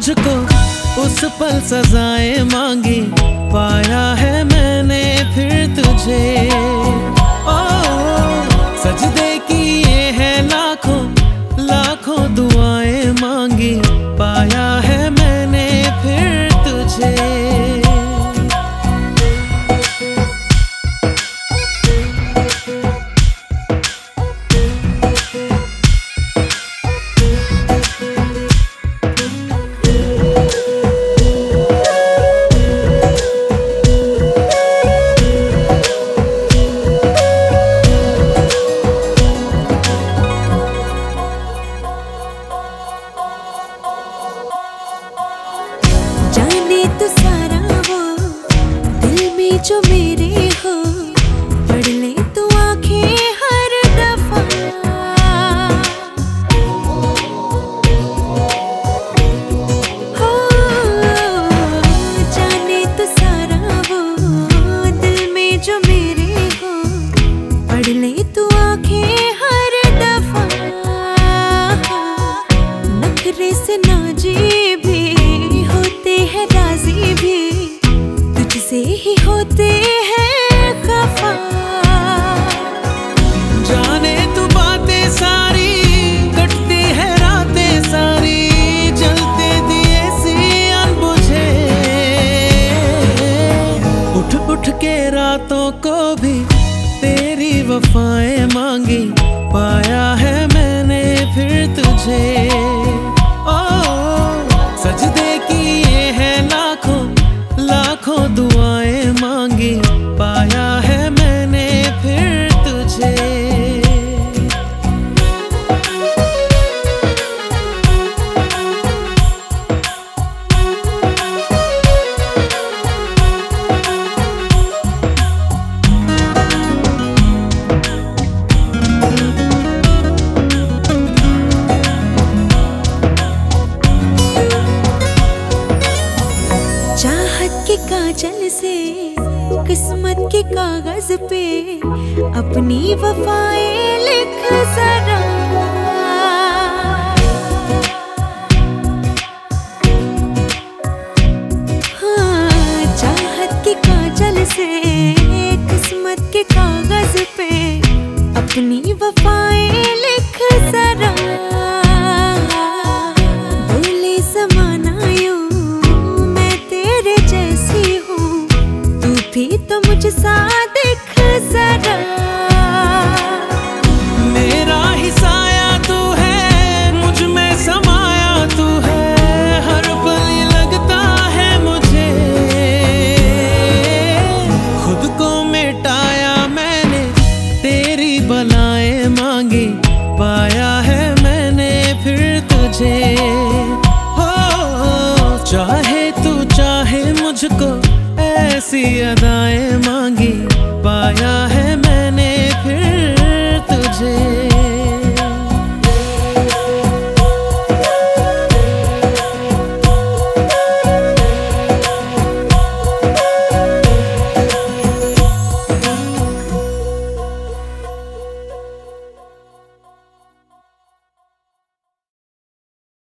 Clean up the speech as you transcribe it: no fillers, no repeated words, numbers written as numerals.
मुझको उस पल सजाएं मांगी, पाया है मैंने फिर तुझे। ओ सजदे किए हैं लाखों लाखों दुआएं मांगी, पाया है मैंने फिर तुझे। जाने तो सारा वो दिल में जो मेरे हो, पढ़ ले तू आंखें हर दफा। हो जाने तो सारा वो दिल में जो मेरे हो, पढ़ ले तू आंखें हर दफा। नखरे से नाजी भी होते हैं, राजी भी तुझसे ही होते हैं खफा। जाने तू बातें सारी, कटती है रातें सारी, जलते दिए सी अनबुझे। उठ उठ के रातों को भी तेरी वफाएं मांगी, पाया है मैंने फिर तुझे। ओ सजदे किए हैं लाखों लाखों दुआएं मांगी, पाया है मैंने फिर तुझे। चाहत के काजल से किस्मत के कागज पे अपनी वफाएं लिख जरा।